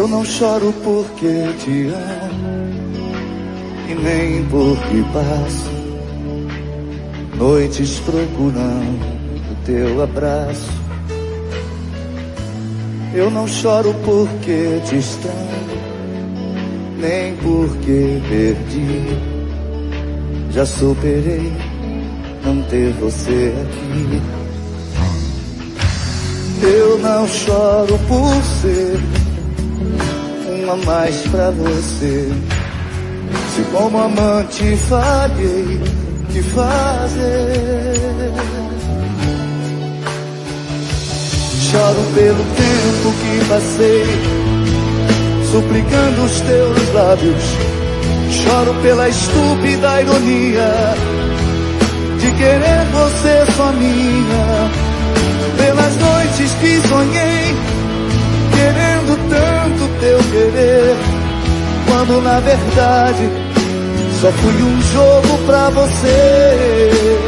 Eu não choro porque te amo e nem porque passo noites procurando o teu abraço. Eu não choro porque te estranho, nem porque perdi. Já superei não ter você aqui. Eu não choro por ser um a mais pra você. Se como amante falhei, que fazer? Choro pelo tempo que passei, suplicando os teus lábios. Choro pela estúpida ironia de querer você só minha. Pelas noites que sonhei, querendo tanto teu querer, quando na verdade só fui um jogo pra você.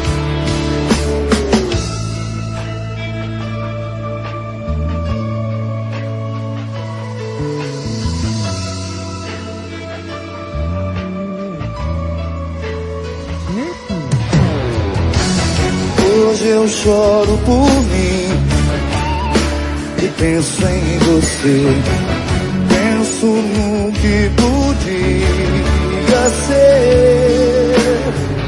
Hoje eu choro por mim e penso em você. Penso no que podia ser.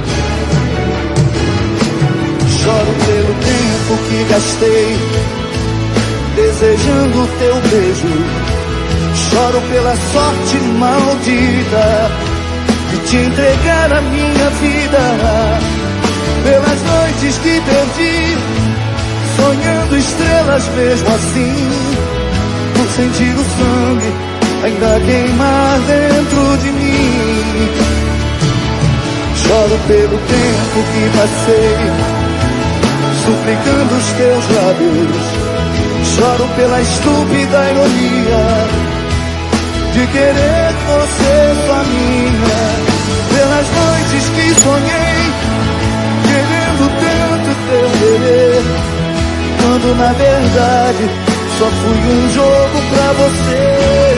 Choro pelo tempo que gastei desejando teu beijo. Choro pela sorte maldita de te entregar a minha vida. Pelas noites que perdi, sonhando estrelas mesmo assim, por sentir o sangue ainda queimar dentro de mim. Choro pelo tempo que passei, suplicando os teus lábios. Choro pela estúpida ironia de querer você só minha. Pelas noites que sonhei, querendo tanto teu querer, quando na verdade só fui um jogo pra você.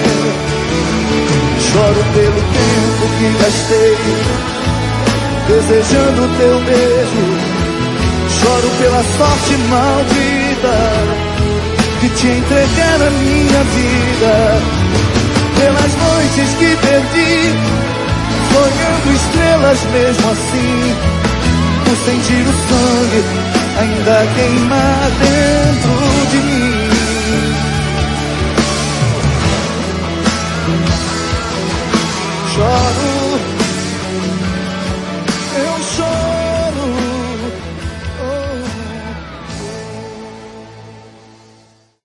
Choro pelo tempo que gastei desejando teu beijo. Choro pela sorte maldita de te entregar a minha vida. Pelas noites que perdi, sonhando estrelas mesmo assim, por sentir o sangue ainda queimar dentro de mim. Choro